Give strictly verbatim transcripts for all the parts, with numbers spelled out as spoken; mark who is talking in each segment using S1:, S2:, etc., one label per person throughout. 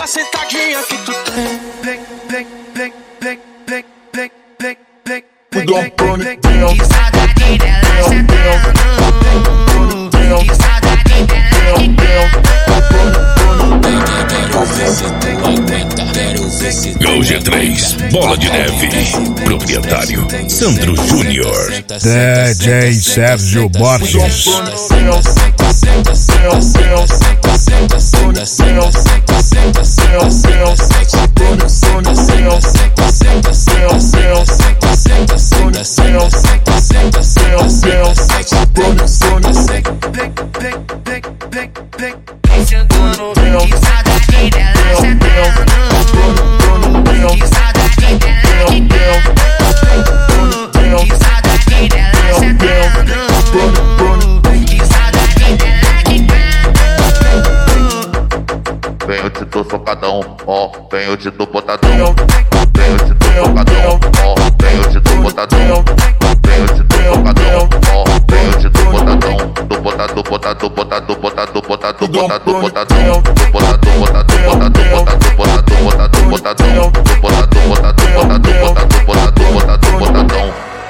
S1: daquela sentadinha que tu tem. Vem, vem, vem, vem, vem, vem, vem, vem, vem, vem, vem, vem. Que saudade dela sentando. Que saudade dela quicando.
S2: Gol G três, Bola de Neve. Proprietário Sandro Júnior.
S3: D J Sérgio Borges.
S1: Sentando, que saudade dela sentando. Que saudade dela quicando. Que saudade dela sentando. Que saudade dela quicando.
S4: Venho te dou socadão, ó, venho te dou botadão. Venho te dou socadão, ó, venho te dou botadão. Venho te dou socadão, ó, venho te dou botadão. Do botador, botador, botador, botador, botador, botador, botadão. Do botador, botador, botador, botador, botador, botador, botadão. Do botador, botador, botador, botador, botador, botador, botadão.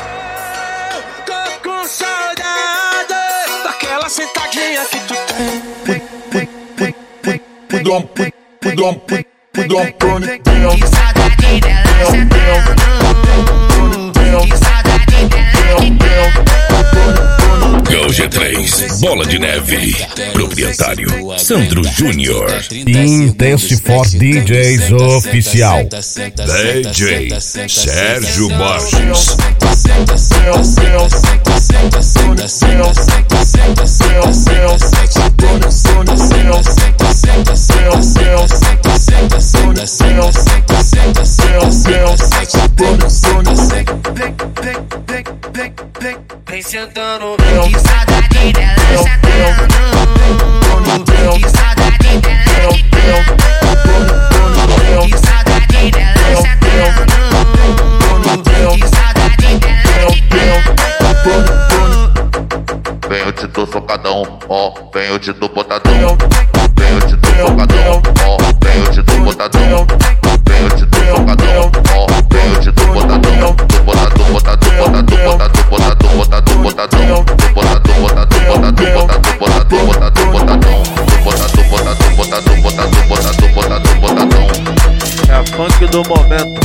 S1: Tô com saudade daquela sentadinha que tu tem. Vem, vem, vem, vem, vem, vem, vem, vem, vem, vem. Que saudade dela sentando. Que saudade dela quicando.
S2: Gol G três, Bola de Neve. Proprietário Sandro Júnior.
S3: Intensifor D Js Oficial.
S2: D J Sérgio Borges.
S1: Vem sentando, que saudade dela sentando. Que saudade dela quicando. Que saudade dela sentando. Que saudade dela quicando.
S4: Venho te dou socadão, ó, venho te dou botadão. Venho te dou socadão, ó, venho te dou botadão. Venho te dou socadão, ó, venho te dou botadão. Do botador, botador, botador, botador, botador, botador, botadão. Do botador, botador, botador, botador, botador, botador, botadão. Do botador, botador, botador, botador, botador, botador, botadão.
S5: É a funk do momento.